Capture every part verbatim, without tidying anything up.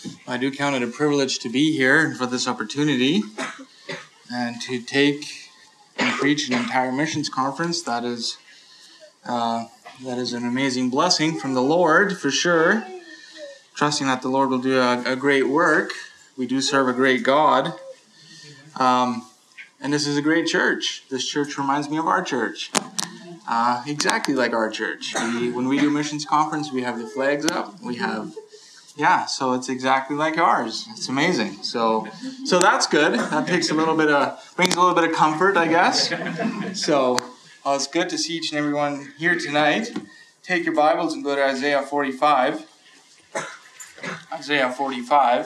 I do count it a privilege to be here for this opportunity and to take and preach an entire missions conference. That is uh, that is an amazing blessing from the Lord, for sure. Trusting that the Lord will do a, a great work. We do serve a great God. Um, and this is a great church. This church reminds me of our church. Uh, exactly like our church. We, when we do missions conference, we have the flags up. We have, yeah, so it's exactly like ours. It's amazing. So, so that's good. That takes a little bit of, brings a little bit of comfort, I guess. So, well, it's good to see each and everyone here tonight. Take your Bibles and go to Isaiah forty-five. Isaiah forty-five.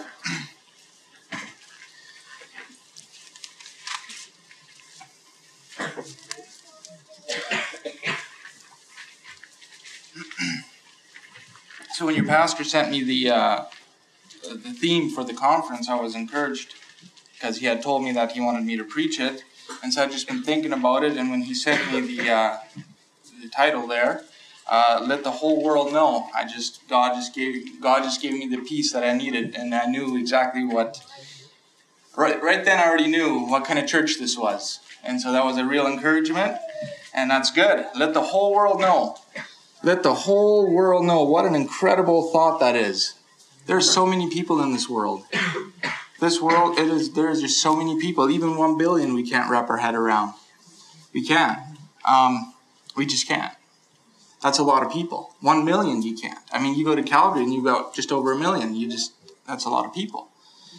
So when your pastor sent me the uh, the theme for the conference, I was encouraged because he had told me that he wanted me to preach it, and so I've just been thinking about it. And when he sent me the uh, the title there, uh, "Let the Whole World Know," I just God just gave God just gave me the peace that I needed, and I knew exactly what. Right, right then, I already knew what kind of church this was, and so that was a real encouragement, and that's good. Let the whole world know. Let the whole world know. What an incredible thought that is. There's so many people in this world. This world, it is. There's just so many people. Even one billion, we can't wrap our head around. We can't. Um, we just can't. That's a lot of people. One million, you can't. I mean, you go to Calgary and you've got just over a million. You just, that's a lot of people.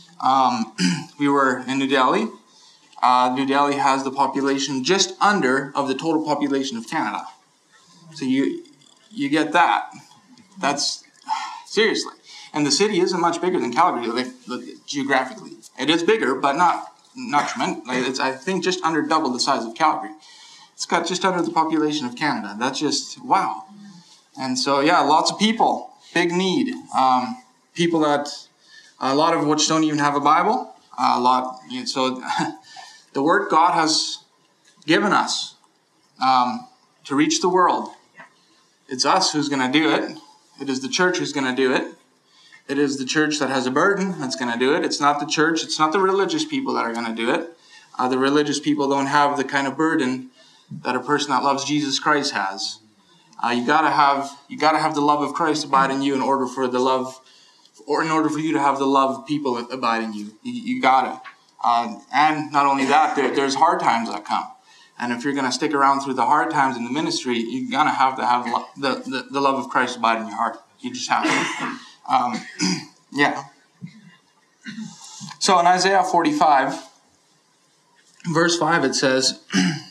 Um, we were in New Delhi. Uh, New Delhi has the population just under of the total population of Canada. So you you get that. That's seriously. And the city isn't much bigger than Calgary, like, like, geographically. It is bigger, but not not tremendous. Like, it's, I think, just under double the size of Calgary. It's got just under the population of Canada. That's just wow. And so yeah, lots of people, big need. Um, people that. A lot of which don't even have a Bible. Uh, a lot. You know, so the word God has given us um, to reach the world. It's us who's going to do it. It is the church who's going to do it. It is the church that has a burden that's going to do it. It's not the church. It's not the religious people that are going to do it. Uh, the religious people don't have the kind of burden that a person that loves Jesus Christ has. Uh, you gotta have you gotta have the love of Christ abide in you in order for the love. Or in order for you to have the love of people abide in you. You, you gotta. Uh, and not only that, there, there's hard times that come. And if you're going to stick around through the hard times in the ministry, you're going to have to have lo- the, the, the love of Christ abide in your heart. You just have to. Um, yeah. So in Isaiah forty-five, verse five, it says,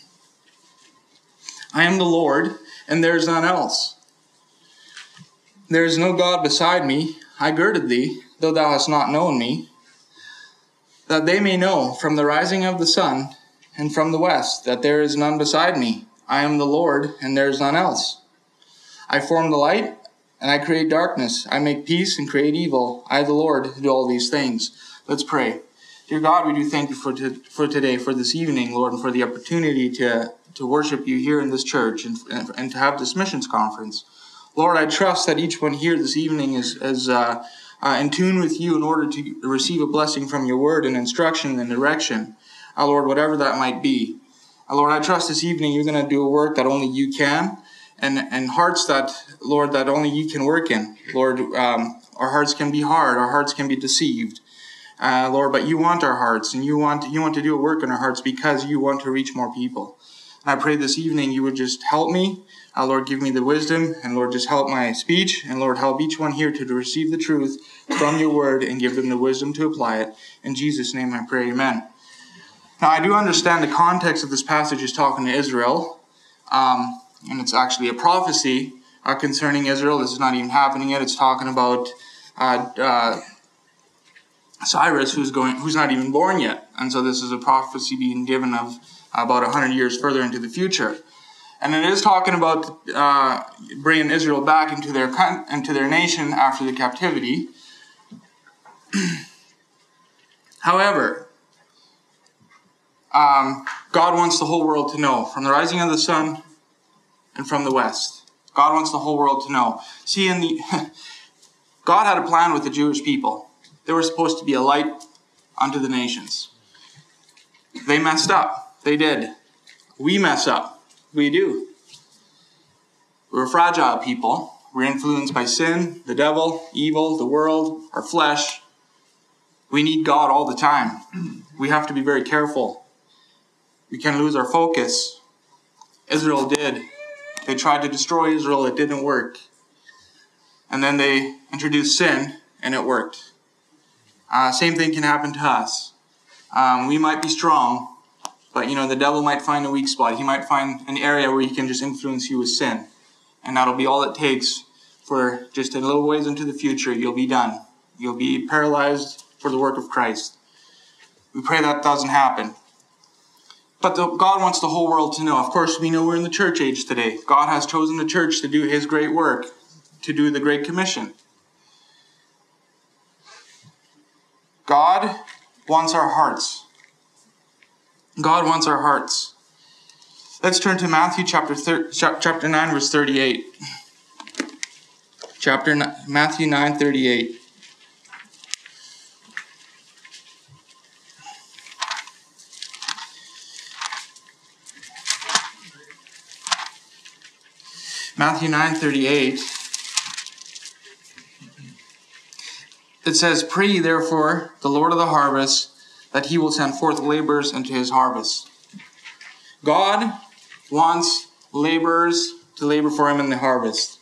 I am the Lord, and there is none else. There is no God beside me. I girded thee, though thou hast not known me, that they may know from the rising of the sun and from the west that there is none beside me. I am the Lord, and there is none else. I form the light, and I create darkness. I make peace and create evil. I, the Lord, do all these things. Let's pray. Dear God, we do thank you for to, for today, for this evening, Lord, and for the opportunity to, to worship you here in this church and, and, and to have this missions conference. Lord, I trust that each one here this evening is, is uh, uh, in tune with you in order to receive a blessing from your word and instruction and direction. Uh, Lord, whatever that might be. Uh, Lord, I trust this evening you're going to do a work that only you can, and, and hearts that, Lord, that only you can work in. Lord, um, our hearts can be hard. Our hearts can be deceived. Uh, Lord, but you want our hearts, and you want, you want to do a work in our hearts because you want to reach more people. And I pray this evening you would just help me. Uh, Lord, give me the wisdom, and Lord, just help my speech, and Lord, help each one here to, to receive the truth from your word and give them the wisdom to apply it. In Jesus' name I pray, amen. Now, I do understand the context of this passage is talking to Israel, um, and it's actually a prophecy uh, concerning Israel. This is not even happening yet. It's talking about uh, uh, Cyrus, who's going, who's not even born yet, and so this is a prophecy being given of about one hundred years further into the future. And it is talking about uh, bringing Israel back into their into their nation after the captivity. However, um, God wants the whole world to know, from the rising of the sun and from the west. God wants the whole world to know. See, in the God had a plan with the Jewish people. They were supposed to be a light unto the nations. They messed up. They did. We mess up. We do. We're fragile people. We're influenced by sin, the devil, evil, the world, our flesh. We need God all the time. We have to be very careful. We can lose our focus. Israel did. They tried to destroy Israel. It didn't work. And then they introduced sin, and it worked. Uh, same thing can happen to us. Um, we might be strong, but you know the devil might find a weak spot. He might find an area where he can just influence you with sin. And that'll be all it takes for just a little ways into the future. You'll be done. You'll be paralyzed for the work of Christ. We pray that doesn't happen. But the, God wants the whole world to know. Of course, we know we're in the church age today. God has chosen the church to do His great work, to do the Great Commission. God wants our hearts. God wants our hearts. Let's turn to Matthew chapter thir- chapter nine, verse thirty-eight. Chapter nine, Matthew nine, thirty-eight. Matthew nine, thirty-eight. It says, "Pray ye therefore the Lord of the harvest, that He will send forth laborers into His harvest." God wants laborers to labor for Him in the harvest.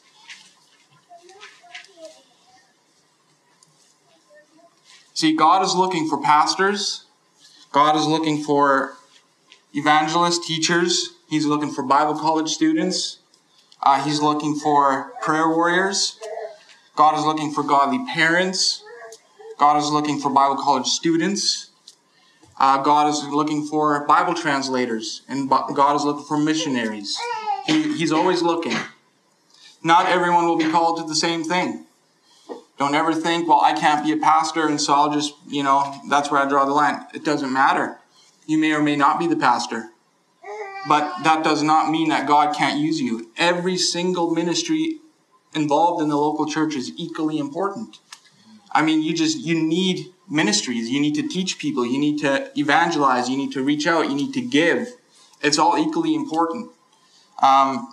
See, God is looking for pastors. God is looking for evangelists, teachers. He's looking for Bible college students. Uh, he's looking for prayer warriors. God is looking for godly parents. God is looking for Bible college students. Uh, God is looking for Bible translators. And God is looking for missionaries. He, he's always looking. Not everyone will be called to the same thing. Don't ever think, well, I can't be a pastor, and so I'll just, you know, that's where I draw the line. It doesn't matter. You may or may not be the pastor. But that does not mean that God can't use you. Every single ministry involved in the local church is equally important. I mean, you just, you need ministries. You need to teach people. You need to evangelize. You need to reach out. You need to give. It's all equally important. Um,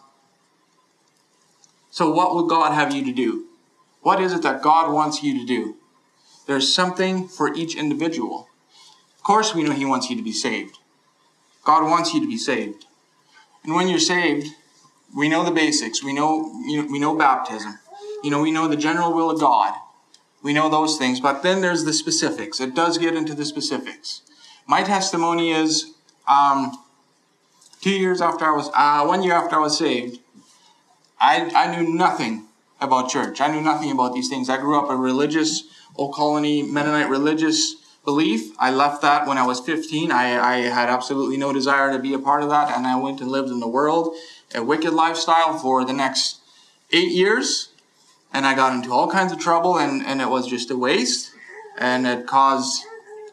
so what would God have you to do? What is it that God wants you to do? There's something for each individual. Of course, we know He wants you to be saved. God wants you to be saved. And when you're saved, we know the basics. We know, you know, we know baptism. You know, we know the general will of God. We know those things. But then there's the specifics. It does get into the specifics. My testimony is, um, two years after I was, uh, one year after I was saved, I, I knew nothing about church. I knew nothing about these things. I grew up a religious, Old Colony Mennonite religious belief. I left that when I was fifteen. I, I had absolutely no desire to be a part of that, and I went and lived in the world, a wicked lifestyle for the next eight years, and I got into all kinds of trouble, and, and it was just a waste, and it caused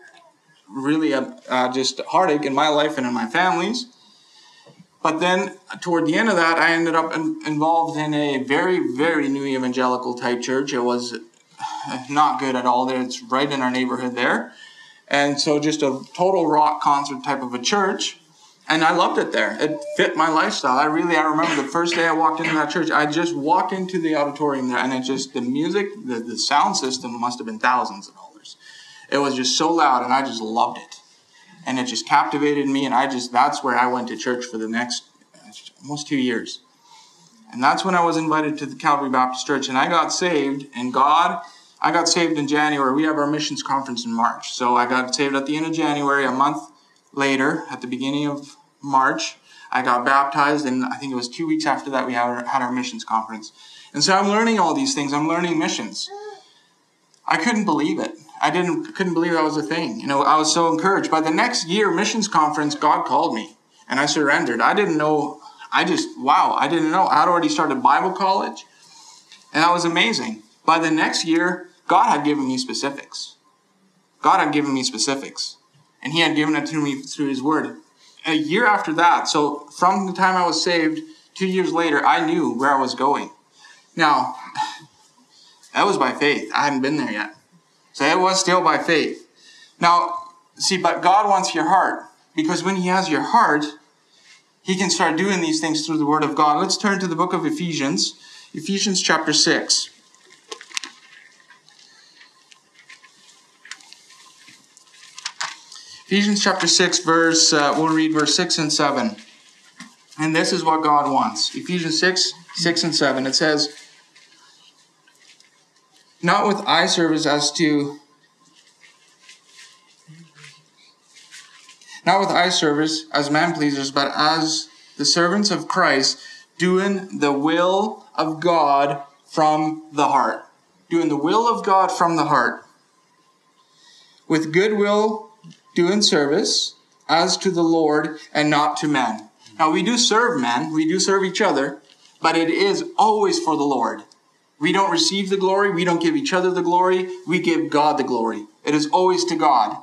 really a, uh, just heartache in my life and in my family's. But then, toward the end of that, I ended up in, involved in a very, very new evangelical type church. It was not good at all. There, it's right in our neighborhood there. And so just a total rock concert type of a church. And I loved it there. It fit my lifestyle. I really, I remember the first day I walked into that church, I just walked into the auditorium there, and it just, the music, the, the sound system must have been thousands of dollars. It was just so loud, and I just loved it. And it just captivated me, and I just, that's where I went to church for the next almost two years. And that's when I was invited to the Calvary Baptist Church, and I got saved, and God, I got saved in January. We have our missions conference in March. So I got saved at the end of January. A month later, at the beginning of March, I got baptized, and I think it was two weeks after that we had our, had our missions conference. And so I'm learning all these things. I'm learning missions. I couldn't believe it. I didn't couldn't believe that was a thing. You know, I was so encouraged. By the next year missions conference, God called me, and I surrendered. I didn't know. I just, wow, I didn't know. I had already started Bible college, and that was amazing. By the next year, God had given me specifics. God had given me specifics, and He had given it to me through His Word. A year after that, so from the time I was saved, two years later, I knew where I was going. Now, that was by faith. I hadn't been there yet. So it was still by faith. Now, see, but God wants your heart. Because when he has your heart, he can start doing these things through the word of God. Let's turn to the book of Ephesians. Ephesians chapter six. Ephesians chapter six, verse, uh, we'll read verse six and seven. And this is what God wants. Ephesians six, six and seven. It says, not with eye service as to not with eye service as man pleasers, but as the servants of Christ, doing the will of God from the heart. Doing the will of God from the heart. With goodwill doing service as to the Lord and not to men. Now we do serve men, we do serve each other, but it is always for the Lord. We don't receive the glory, we don't give each other the glory, we give God the glory. It is always to God.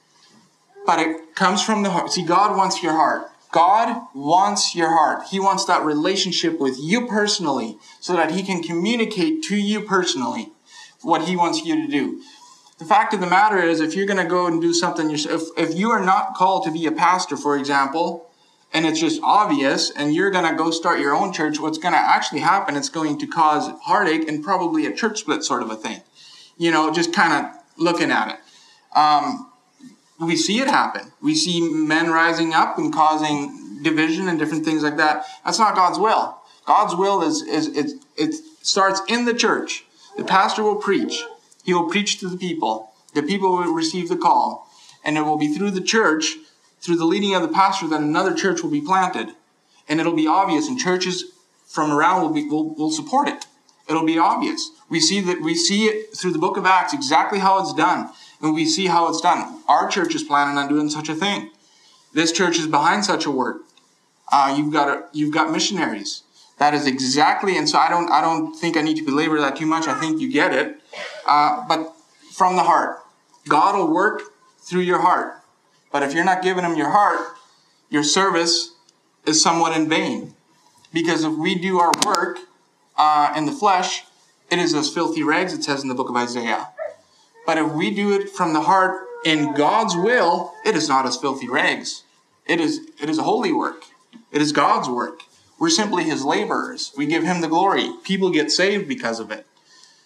But it comes from the heart. See, God wants your heart. God wants your heart. He wants that relationship with you personally so that he can communicate to you personally what he wants you to do. The fact of the matter is, if you're going to go and do something yourself, if, if you are not called to be a pastor, for example, and it's just obvious, and you're going to go start your own church, what's going to actually happen, it's going to cause heartache and probably a church split sort of a thing. You know, just kind of looking at it. Um, we see it happen. We see men rising up and causing division and different things like that. That's not God's will. God's will is, is it, it starts in the church. The pastor will preach. He will preach to the people. The people will receive the call. And it will be through the church, through the leading of the pastor, that another church will be planted. And it'll be obvious. And churches from around will be will, will support it. It'll be obvious. We see that we see it through the book of Acts, exactly how it's done. And we see how it's done. Our church is planning on doing such a thing. This church is behind such a work. Uh, you've got a, you've got missionaries. That is exactly, and so I don't I don't think I need to belabor that too much. I think you get it. Uh, but from the heart. God will work through your heart. But if you're not giving him your heart, your service is somewhat in vain. Because if we do our work uh, in the flesh, it is as filthy rags, it says in the book of Isaiah. But if we do it from the heart in God's will, it is not as filthy rags. It is, it is a holy work. It is God's work. We're simply his laborers. We give him the glory. People get saved because of it.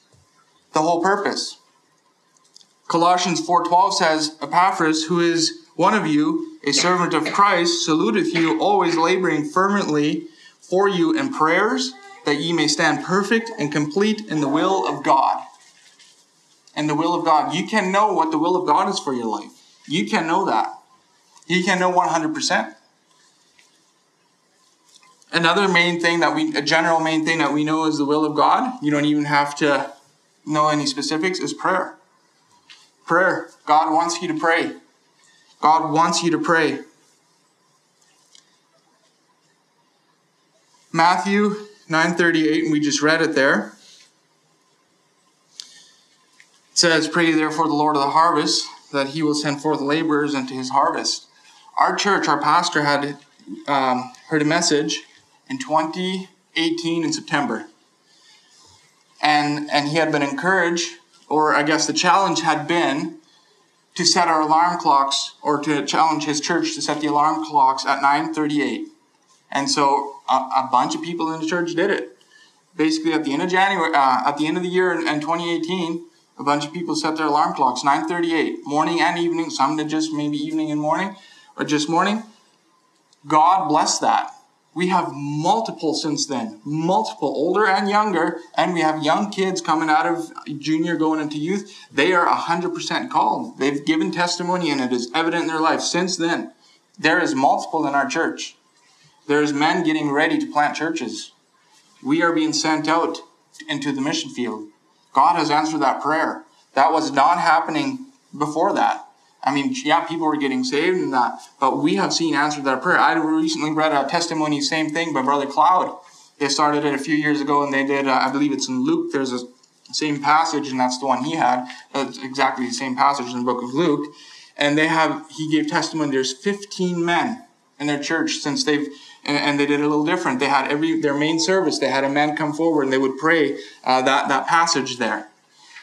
The whole purpose. Colossians four twelve says, Epaphras, who is one of you, a servant of Christ, saluteth you, always laboring fervently for you in prayers, that ye may stand perfect and complete in the will of God. And the will of God. You can know what the will of God is for your life. You can know that. You can know one hundred percent. Another main thing that we, a general main thing that we know is the will of God, you don't even have to know any specifics, is prayer. Prayer. God wants you to pray. God wants you to pray. Matthew nine thirty-eight, and we just read it there. It says, pray therefore the Lord of the harvest, that he will send forth laborers into his harvest. Our church, our pastor had um, heard a message in twenty eighteen in September. And, and he had been encouraged, or I guess the challenge had been to set our alarm clocks, or to challenge his church to set the alarm clocks at nine thirty-eight. And so a, a bunch of people in the church did it. Basically at the end of January, uh, at the end of the year in, in twenty eighteen, a bunch of people set their alarm clocks, nine thirty-eight, morning and evening, some did just maybe evening and morning, or just morning. God bless that. We have multiple since then, multiple, older and younger, and we have young kids coming out of junior going into youth. They are one hundred percent called. They've given testimony, and it is evident in their life since then. There is multiple in our church. There's men getting ready to plant churches. We are being sent out into the mission field. God has answered that prayer. That was not happening before that. I mean, yeah, people were getting saved and that, but we have seen answered that prayer. I recently read a testimony, same thing, by Brother Cloud. They started it a few years ago, and they did, uh, I believe it's in Luke, there's a same passage, and that's the one he had. It's exactly the same passage in the book of Luke. And they have, he gave testimony, there's fifteen men in their church since they've, and, and they did it a little different. They had every, their main service, they had a man come forward and they would pray uh, that, that passage there.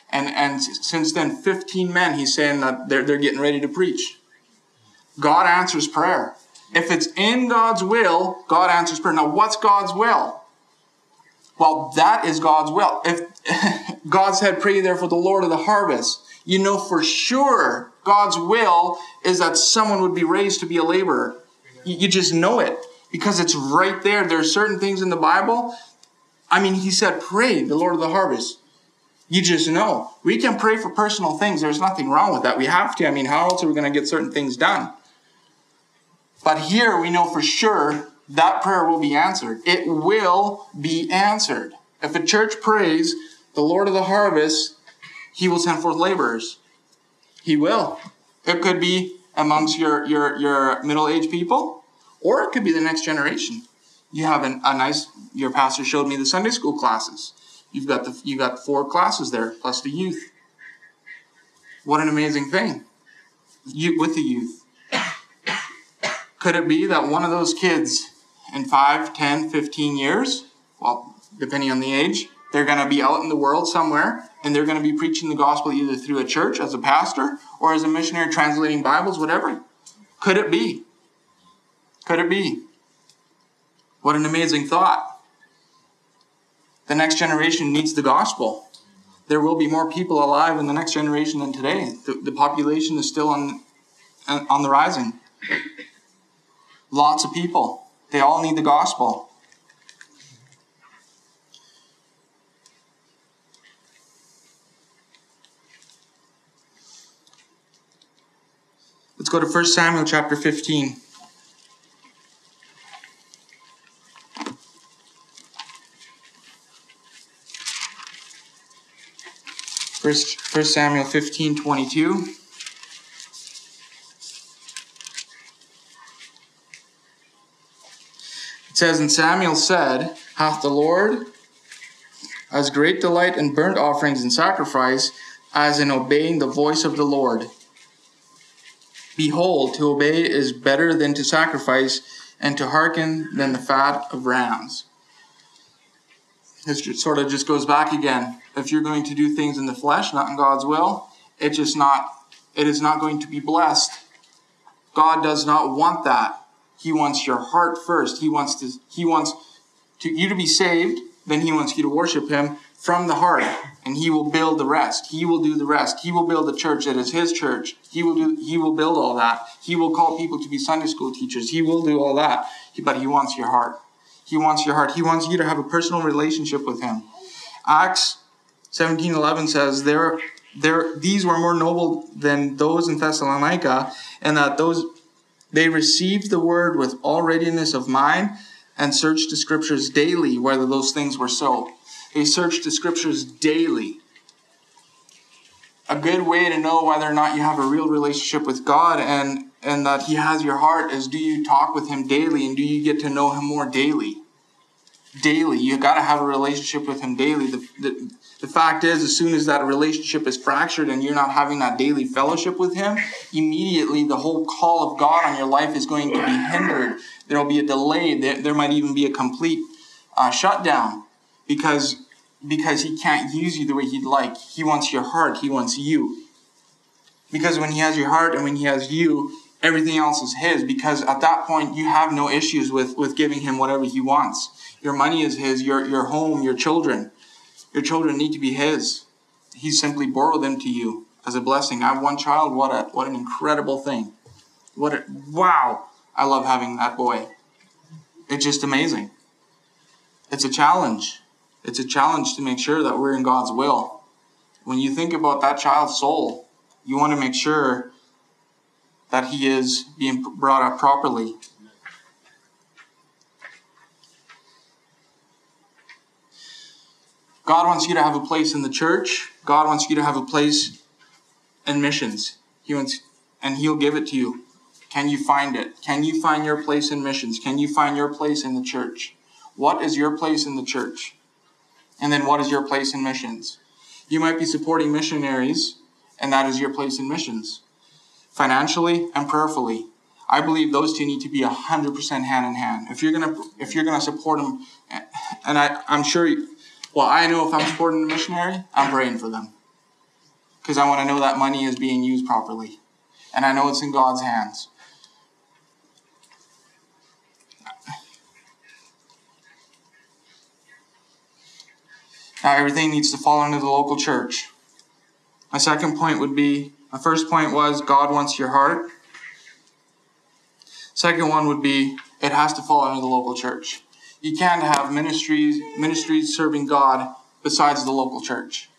And and since then, fifteen men, he's saying that they're, they're getting ready to preach. God answers prayer. If it's in God's will, God answers prayer. Now, what's God's will? Well, that is God's will. If God said, pray there for the Lord of the harvest, you know for sure God's will is that someone would be raised to be a laborer. You, you just know it because it's right there. There are certain things in the Bible. I mean, he said, pray the Lord of the harvest. You just know. We can pray for personal things. There's nothing wrong with that. We have to. I mean, how else are we going to get certain things done? But here we know for sure that prayer will be answered. It will be answered. If a church prays the Lord of the harvest, he will send forth laborers. He will. It could be amongst your, your, your middle-aged people, or it could be the next generation. You have an, a nice, your pastor showed me the Sunday school classes. You've got the you got four classes there, plus the youth. What an amazing thing. You, with the youth. Could it be that one of those kids in five, ten, fifteen years, well, depending on the age, they're going to be out in the world somewhere, and they're going to be preaching the gospel either through a church as a pastor or as a missionary translating Bibles, whatever? Could it be? Could it be? What an amazing thought. The next generation needs the gospel. There will be more people alive in the next generation than today. The, the population is still on, on the rising. Lots of people. They all need the gospel. Let's go to First Samuel chapter fifteen. First, First Samuel fifteen twenty-two. It says, and Samuel said, hath the Lord as great delight in burnt offerings and sacrifice as in obeying the voice of the Lord. Behold, to obey is better than to sacrifice, and to hearken than the fat of rams. This sort of just goes back again. If you're going to do things in the flesh, not in God's will, it just not, it is not going to be blessed. God does not want that. He wants your heart first. He wants to, he wants to, you to be saved. Then he wants you to worship him from the heart, and he will build the rest. He will do the rest. He will build the church that is his church. He will do, he will build all that. He will call people to be Sunday school teachers. He will do all that. But he wants your heart. He wants your heart. He wants you to have a personal relationship with him. Acts seventeen eleven says, there, there, these were more noble than those in Thessalonica, and that those, they received the word with all readiness of mind and searched the scriptures daily whether those things were so. They searched the scriptures daily. A good way to know whether or not you have a real relationship with God and, and that he has your heart is, do you talk with him daily, and do you get to know him more daily? Daily. You've got to have a relationship with him daily. The, the, the fact is, as soon as that relationship is fractured and you're not having that daily fellowship with him, immediately the whole call of God on your life is going to be hindered. There will be a delay. There, there might even be a complete uh, shutdown because, because he can't use you the way he'd like. He wants your heart. He wants you. Because when he has your heart and when he has you, everything else is his. Because at that point, you have no issues with, with giving him whatever he wants. Your money is his, your, your home, your children. Your children need to be his. He simply borrowed them to you as a blessing. I have one child. What a what an incredible thing. What a, wow. I love having that boy. It's just amazing. It's a challenge. It's a challenge to make sure that we're in God's will. When you think about that child's soul, you want to make sure that he is being brought up properly. God wants you to have a place in the church. God wants you to have a place in missions. He wants, and he'll give it to you. Can you find it? Can you find your place in missions? Can you find your place in the church? What is your place in the church? And then what is your place in missions? You might be supporting missionaries, and that is your place in missions. Financially and prayerfully. I believe those two need to be one hundred percent hand in hand. If you're going to if you're going to support them, and I, I'm sure, you, well, I know if I'm supporting a missionary, I'm praying for them. because I want to know that money is being used properly. And I know it's in God's hands. Now everything needs to fall under the local church. My second point would be, my first point was God wants your heart. Second one would be, it has to fall under the local church. You can't have ministries ministries serving God besides the local church.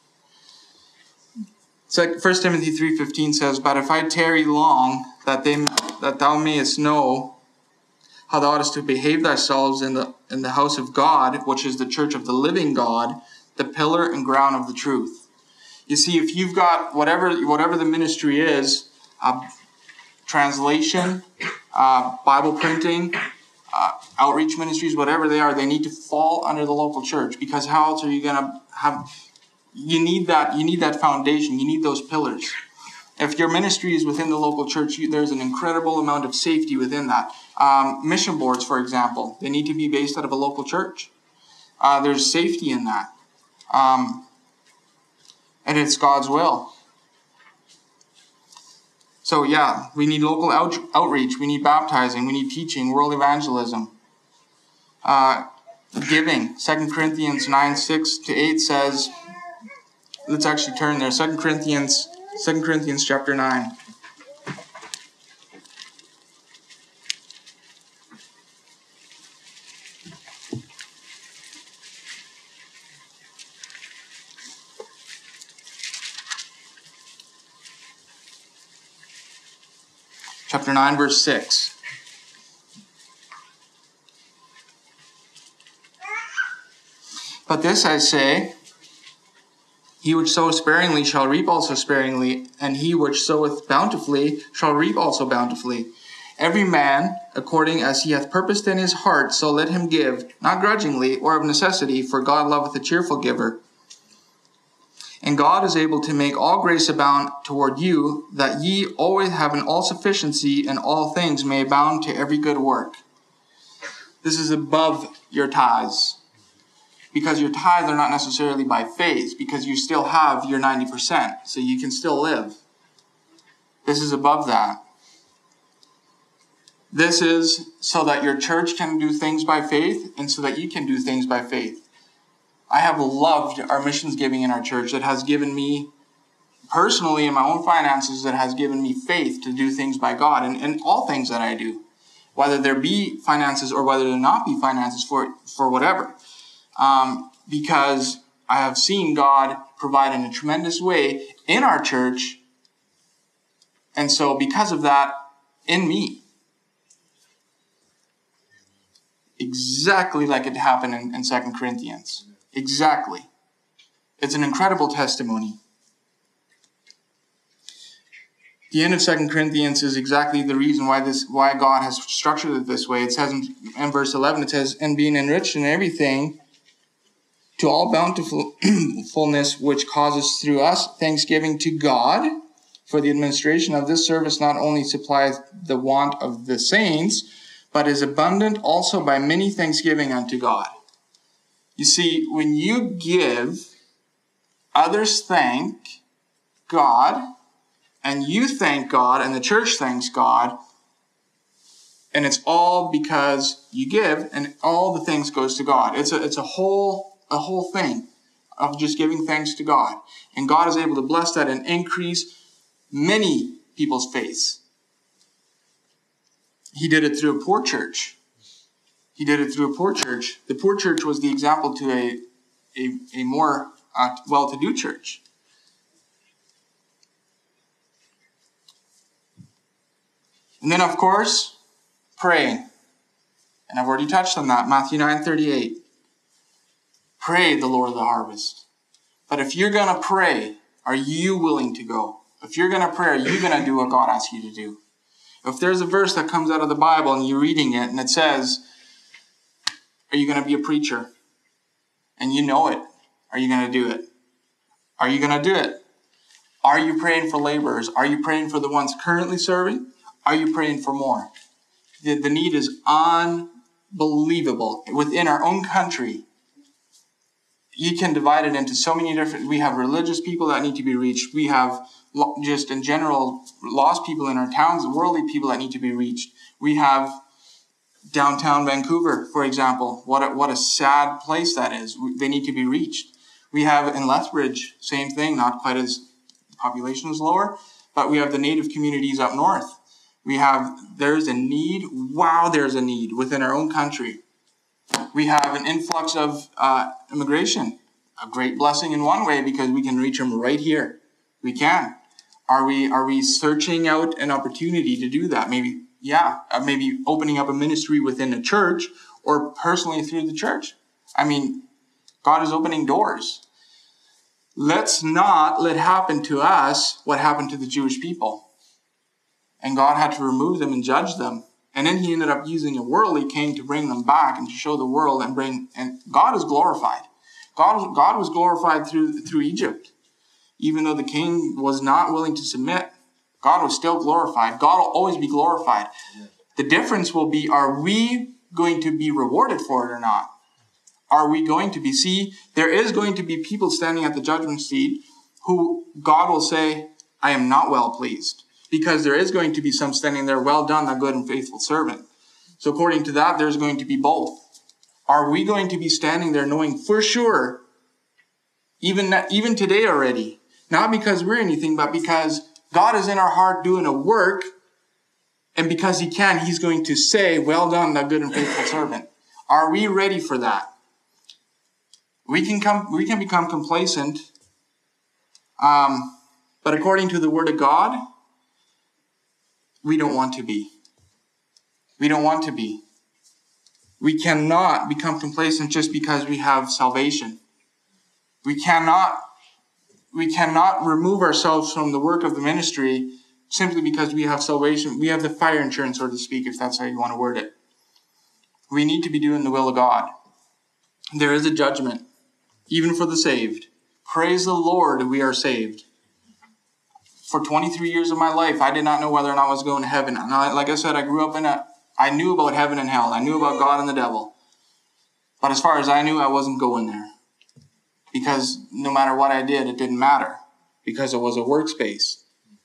First Timothy three fifteen says, "But if I tarry long, that they that thou mayest know how thou oughtest to behave thyself in the in the house of God, which is the church of the living God, the pillar and ground of the truth." You see, if you've got whatever whatever the ministry is, uh, translation, uh, Bible printing, uh, outreach ministries, whatever they are, they need to fall under the local church, because how else are you going to have? You need that. You need that foundation. You need those pillars. If your ministry is within the local church, you, there's an incredible amount of safety within that. Um, mission boards, for example, they need to be based out of a local church. Uh, there's safety in that. Um, and it's God's will. So yeah, we need local out, outreach, we need baptizing, we need teaching, world evangelism. Uh, giving, Second Corinthians nine, six to eight says, let's actually turn there, Second Corinthians, Second Corinthians chapter nine. Chapter nine, verse six. "But this I say, he which soweth sparingly shall reap also sparingly, and he which soweth bountifully shall reap also bountifully. Every man, according as he hath purposed in his heart, so let him give, not grudgingly or of necessity, for God loveth a cheerful giver. And God is able to make all grace abound toward you, that ye always having all sufficiency in all things may abound to every good work." This is above your tithes. Because your tithes are not necessarily by faith, because you still have your ninety percent, so you can still live. This is above that. This is so that your church can do things by faith, and so that you can do things by faith. I have loved our missions giving in our church. That has given me, personally in my own finances, that has given me faith to do things by God in, in all things that I do. Whether there be finances or whether there not be finances for, for whatever. Um, because I have seen God provide in a tremendous way in our church. And so because of that, in me. Exactly like it happened in, in Second Corinthians. Exactly. It's an incredible testimony. The end of Second Corinthians is exactly the reason why this, why God has structured it this way. It says in, in verse eleven, it says, "And being enriched in everything, to all bountifulness which causes through us thanksgiving to God, for the administration of this service not only supplieth the want of the saints, but is abundant also by many thanksgiving unto God." You see, when you give, others thank God, and you thank God, and the church thanks God, and it's all because you give, and all the thanks goes to God. It's a it's a whole a whole thing of just giving thanks to God, and God is able to bless that and increase many people's faith. He did it through a poor church. He did it through a poor church. The poor church was the example to a a, a more uh, well-to-do church. And then, of course, praying. And I've already touched on that. Matthew nine thirty-eight. Pray the Lord of the harvest. But if you're going to pray, are you willing to go? If you're going to pray, are you going to do what God asks you to do? If there's a verse that comes out of the Bible and you're reading it and it says, are you going to be a preacher? And you know it. Are you going to do it? Are you going to do it? Are you praying for laborers? Are you praying for the ones currently serving? Are you praying for more? The, the need is unbelievable. Within our own country, you can divide it into so many different, we have religious people that need to be reached. We have just in general lost people in our towns, worldly people that need to be reached. We have downtown Vancouver, for example. What a, what a sad place that is. They need to be reached. We have in Lethbridge, same thing, not quite as, the population is lower, but we have the native communities up north. We have, there's a need, wow, there's a need within our own country. We have an influx of uh, immigration, a great blessing in one way because we can reach them right here. We can. Are we are we searching out an opportunity to do that? Maybe, yeah, uh, maybe opening up a ministry within a church or personally through the church. I mean, God is opening doors. Let's not let happen to us what happened to the Jewish people. And God had to remove them and judge them. And then he ended up using a worldly king to bring them back and to show the world and bring, and God is glorified. God, God was glorified through, through Egypt. Even though the king was not willing to submit, God was still glorified. God will always be glorified. The difference will be, are we going to be rewarded for it or not? Are we going to be? See, there is going to be people standing at the judgment seat who God will say, I am not well pleased. Because there is going to be some standing there, well done, thou good and faithful servant. So according to that, there's going to be both. Are we going to be standing there knowing for sure, even, even today already, not because we're anything, but because God is in our heart doing a work, and because he can, he's going to say, well done, thou good and faithful servant. Are we ready for that? We can come, we can become complacent, um, but according to the Word of God, we don't want to be. We don't want to be. We cannot become complacent just because we have salvation. We cannot, we cannot remove ourselves from the work of the ministry simply because we have salvation. We have the fire insurance, so to speak, if that's how you want to word it. We need to be doing the will of God. There is a judgment, even for the saved. Praise the Lord, we are saved. For twenty-three years of my life, I did not know whether or not I was going to heaven. And I, like I said, I grew up in a, I knew about heaven and hell. I knew about God and the devil. But as far as I knew, I wasn't going there. Because no matter what I did, it didn't matter. Because it was a workspace.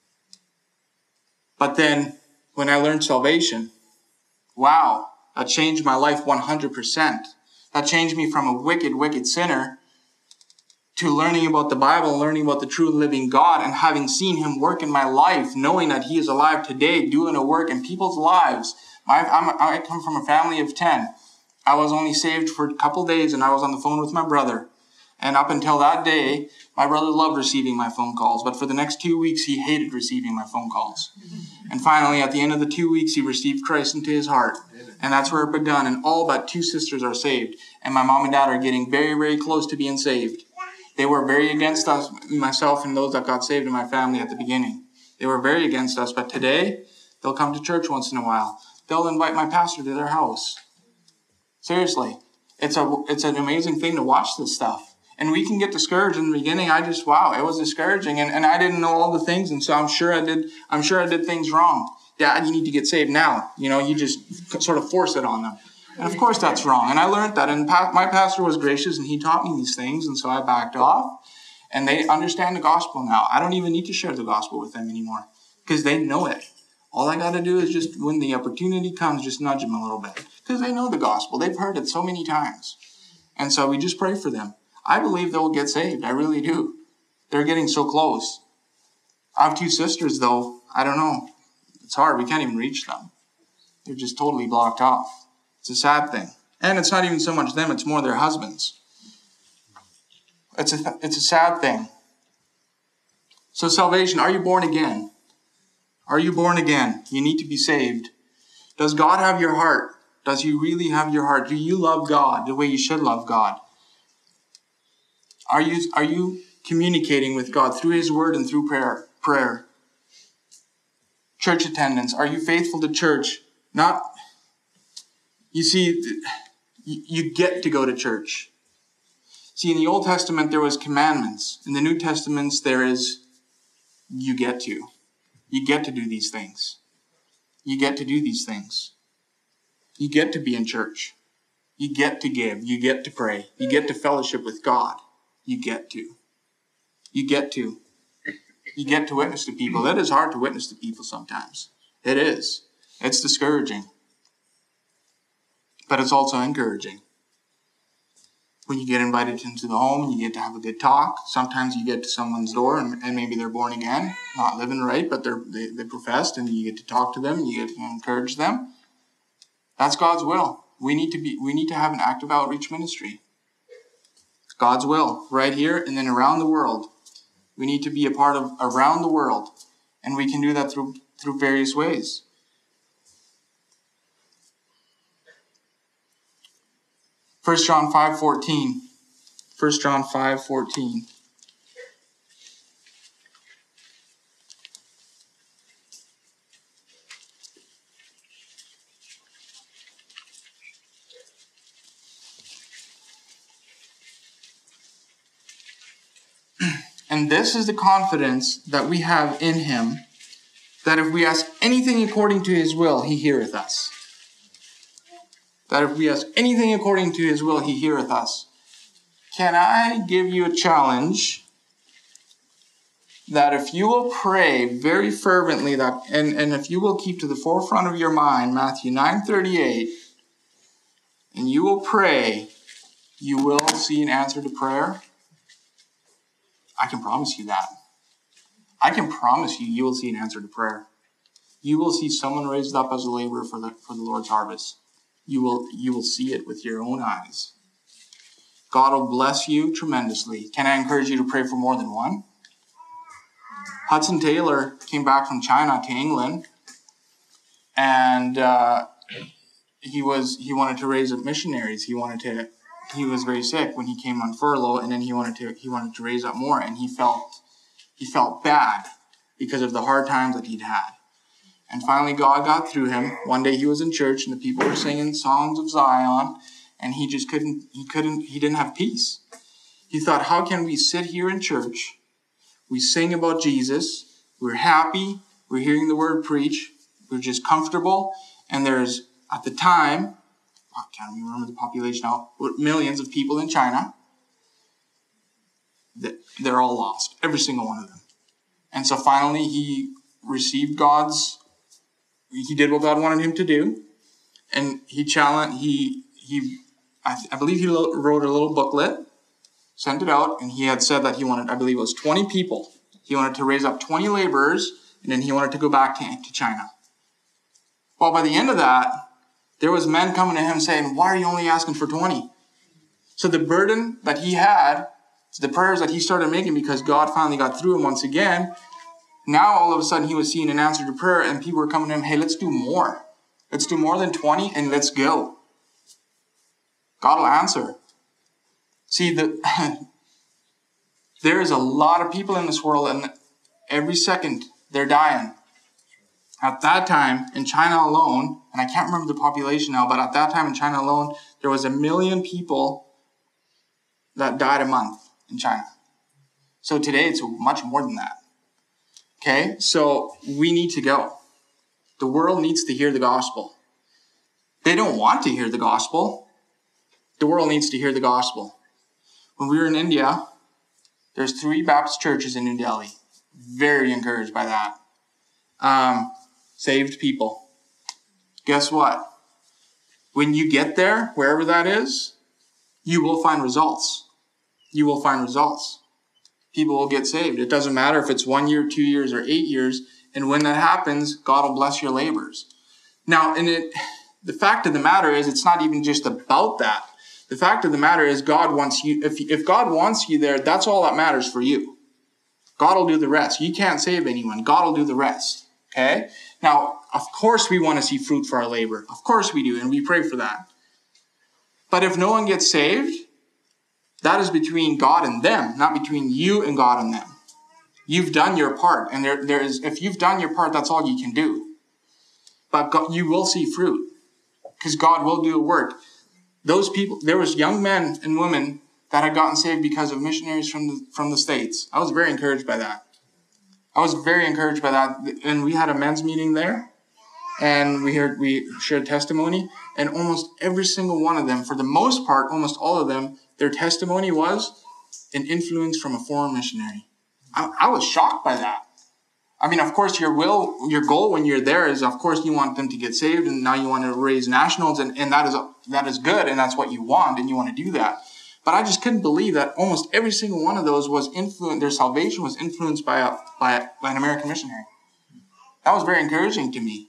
But then, when I learned salvation, wow, that changed my life one hundred percent. That changed me from a wicked, wicked sinner to learning about the Bible, learning about the true living God, and having seen him work in my life, knowing that he is alive today, doing a work in people's lives. I, I'm, I come from a family of ten. I was only saved for a couple days, and I was on the phone with my brother. And up until that day, my brother loved receiving my phone calls, but for the next two weeks, he hated receiving my phone calls. And finally, at the end of the two weeks, he received Christ into his heart. And that's where it begun, and all but two sisters are saved. And my mom and dad are getting very, very close to being saved. They were very against us, myself and those that got saved in my family at the beginning. They were very against us, but today, they'll come to church once in a while. They'll invite my pastor to their house. Seriously. It's a it's an amazing thing to watch this stuff. And we can get discouraged in the beginning. I just, wow, it was discouraging. And, and I didn't know all the things, and so I'm sure I did I'm sure I did things wrong. Dad, you need to get saved now. You know, you just sort of force it on them. And of course that's wrong. And I learned that. And pa- my pastor was gracious, and he taught me these things. And so I backed off. And they understand the gospel now. I don't even need to share the gospel with them anymore because they know it. All I got to do is just, when the opportunity comes, just nudge them a little bit. Because they know the gospel. They've heard it so many times. And so we just pray for them. I believe they'll get saved. I really do. They're getting so close. I have two sisters, though. I don't know. It's hard. We can't even reach them. They're just totally blocked off. It's a sad thing. And it's not even so much them. It's more their husbands. It's a, it's a sad thing. So salvation, are you born again? Are you born again? You need to be saved. Does God have your heart? Does he really have your heart? Do you love God the way you should love God? Are you, are you communicating with God through his word and through prayer? Prayer. Church attendance. Are you faithful to church? Not, you see, you get to go to church. See, in the Old Testament, there was commandments. In the New Testaments, there is, you get to. You get to do these things. You get to do these things. You get to be in church. You get to give. You get to pray. You get to fellowship with God. You get to. You get to. You get to witness to people. It is hard to witness to people sometimes. It is. It's discouraging. But it's also encouraging. When you get invited into the home, you get to have a good talk. Sometimes you get to someone's door and, and maybe they're born again, not living right, but they're, they, they professed, and you get to talk to them and you get to encourage them. That's God's will. We need to be. We need to have an active outreach ministry. God's will, right here and then around the world. We need to be a part of around the world, and we can do that through through various ways. First John five fourteen. First John five fourteen. And this is the confidence that we have in him, that if we ask anything according to his will, he heareth us. That if we ask anything according to his will, he heareth us. Can I give you a challenge that if you will pray very fervently, that and, and if you will keep to the forefront of your mind Matthew nine thirty-eight, and you will pray, you will see an answer to prayer? I can promise you that. I can promise you, you will see an answer to prayer. You will see someone raised up as a laborer for the for the Lord's harvest. You will you will see it with your own eyes. God will bless you tremendously. Can I encourage you to pray for more than one? Hudson Taylor came back from China to England, and uh, he was he wanted to raise up missionaries. He wanted to. He was very sick when he came on furlough, and then he wanted to he wanted to raise up more, and he felt he felt bad because of the hard times that he'd had. And finally, God got through him. One day he was in church, and the people were singing songs of Zion, and he just couldn't he couldn't he didn't have peace. He thought, how can we sit here in church? We sing about Jesus. We're happy. We're hearing the word preached. We're just comfortable. And there's, at the time, I can't even remember the population now, millions of people in China. They're all lost. Every single one of them. And so finally he received God's, he did what God wanted him to do. And he challenged, he, he, I, I believe he wrote a little booklet, sent it out, and he had said that he wanted, I believe it was twenty people. He wanted to raise up twenty laborers, and then he wanted to go back to, to China. Well, by the end of that, there was men coming to him saying, why are you only asking for twenty? So the burden that he had, the prayers that he started making because God finally got through him once again, now all of a sudden he was seeing an answer to prayer, and people were coming to him, hey, let's do more. Let's do more than twenty, and let's go. God will answer. See, the, there is a lot of people in this world, and every second they're dying. At that time, in China alone, and I can't remember the population now, but at that time in China alone, there was a million people that died a month in China. So today, it's much more than that. Okay? So we need to go. The world needs to hear the gospel. They don't want to hear the gospel. The world needs to hear the gospel. When we were in India, there's three Baptist churches in New Delhi. Very encouraged by that. Um... Saved people. Guess what? When you get there, wherever that is, you will find results. You will find results. People will get saved. It doesn't matter if it's one year, two years, or eight years. And when that happens, God will bless your labors. Now, and it, the fact of the matter is, it's not even just about that. The fact of the matter is, God wants you. If if God wants you there, that's all that matters for you. God will do the rest. You can't save anyone. God will do the rest. Okay? Now, of course we want to see fruit for our labor. Of course we do, and we pray for that. But if no one gets saved, that is between God and them, not between you and God and them. You've done your part, and there, there is. If you've done your part, that's all you can do. But God, you will see fruit, because God will do a work. Those people, there was young men and women that had gotten saved because of missionaries from the, from the States. I was very encouraged by that. I was very encouraged by that. And we had a men's meeting there. and we heard we shared testimony, and almost every single one of them, for the most part, almost all of them, their testimony was an influence from a foreign missionary. I, I was shocked by that. I mean, of course, your will, your goal when you're there is, of course, you want them to get saved, and now you want to raise nationals, and, and that is that is good, and that's what you want, and you want to do that. But I just couldn't believe that almost every single one of those was influenced. Their salvation was influenced by a by, a, by an American missionary. That was very encouraging to me.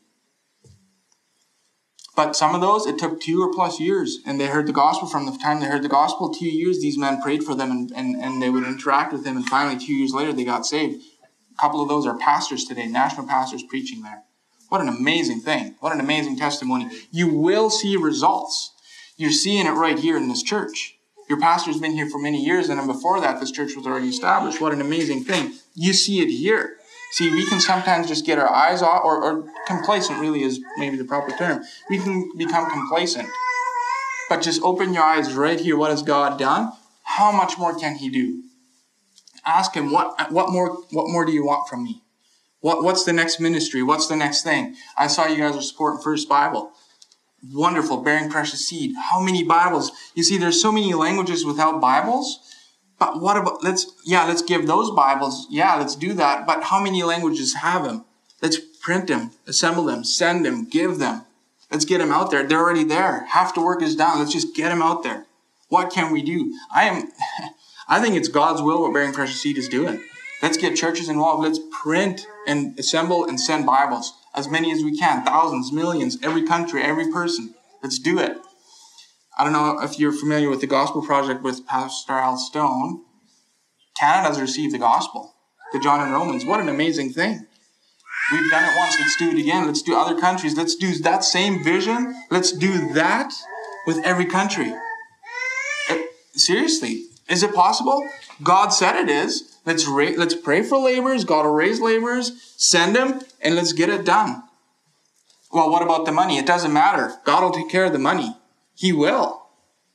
But some of those, it took two or plus years, and they heard the gospel. From the time they heard the gospel, two years, these men prayed for them, and, and, and they would interact with them, and finally, two years later, they got saved. A couple of those are pastors today, national pastors preaching there. What an amazing thing. What an amazing testimony. You will see results. You're seeing it right here in this church. Your pastor's been here for many years, and then before that, this church was already established. What an amazing thing. You see it here. See, we can sometimes just get our eyes off, or, or complacent really is maybe the proper term. We can become complacent. But just open your eyes right here. What has God done? How much more can He do? Ask Him, what what more what more do you want from me? What What's the next ministry? What's the next thing? I saw you guys are supporting First Bible. Wonderful, bearing precious seed. How many Bibles? You see, there's so many languages without Bibles. But what about, let's, yeah, let's give those Bibles. Yeah, let's do that. But how many languages have them? Let's print them, assemble them, send them, give them. Let's get them out there. They're already there. Half the work is done. Let's just get them out there. What can we do? I am, I think it's God's will what Bearing Precious Seed is doing. Let's get churches involved. Let's print and assemble and send Bibles. As many as we can. Thousands, millions, every country, every person. Let's do it. I don't know if you're familiar with the Gospel Project with Pastor Al Stone. Canada's received the gospel. The John and Romans. What an amazing thing. We've done it once. Let's do it again. Let's do other countries. Let's do that same vision. Let's do that with every country. It, seriously. Is it possible? God said it is. Let's, ra- let's pray for laborers. God will raise laborers. Send them. And let's get it done. Well, what about the money? It doesn't matter. God will take care of the money. He will.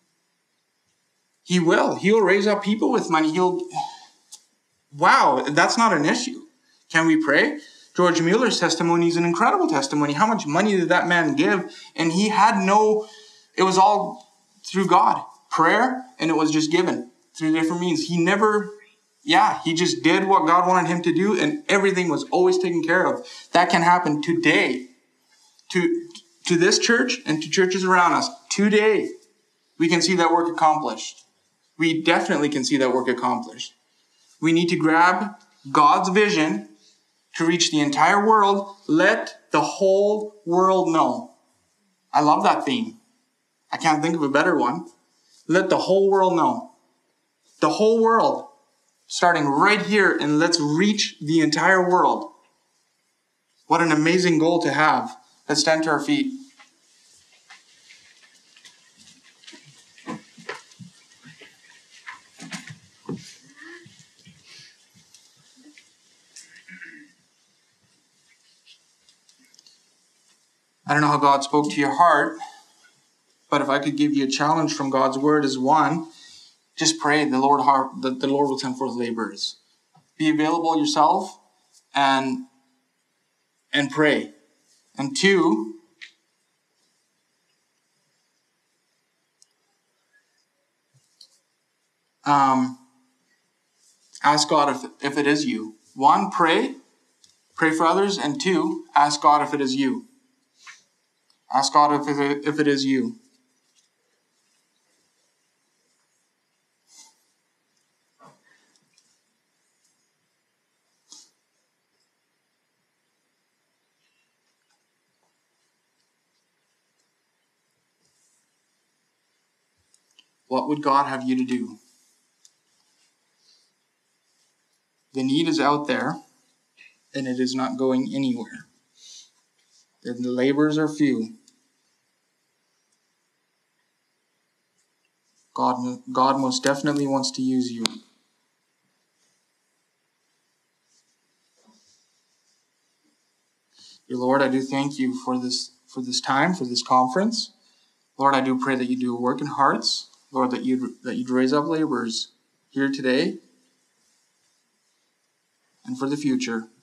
He will. He'll raise up people with money. He'll. Wow, that's not an issue. Can we pray? George Mueller's testimony is an incredible testimony. How much money did that man give? And he had no, it was all through God. Prayer, and it was just given through different means. He never, yeah, he just did what God wanted him to do, and everything was always taken care of. That can happen today. To To this church and to churches around us, today, we can see that work accomplished. We definitely can see that work accomplished. We need to grab God's vision to reach the entire world. Let the whole world know. I love that theme. I can't think of a better one. Let the whole world know. The whole world. Starting right here, and let's reach the entire world. What an amazing goal to have. Let's stand to our feet. I don't know how God spoke to your heart, but if I could give you a challenge from God's word as one, just pray the Lord heart, that the Lord will send forth laborers. Be available yourself and and pray. And two, um, ask God if, if it is you. One, pray. Pray for others. And two, ask God if it is you. Ask God if it, if it is you. What would God have you to do? The need is out there, and it is not going anywhere. And the laborers are few. God, God most definitely wants to use you. Dear Lord, I do thank you for this, for this time, for this conference. Lord, I do pray that you do a work in hearts. Lord, that you'd, that you'd raise up laborers here today and for the future.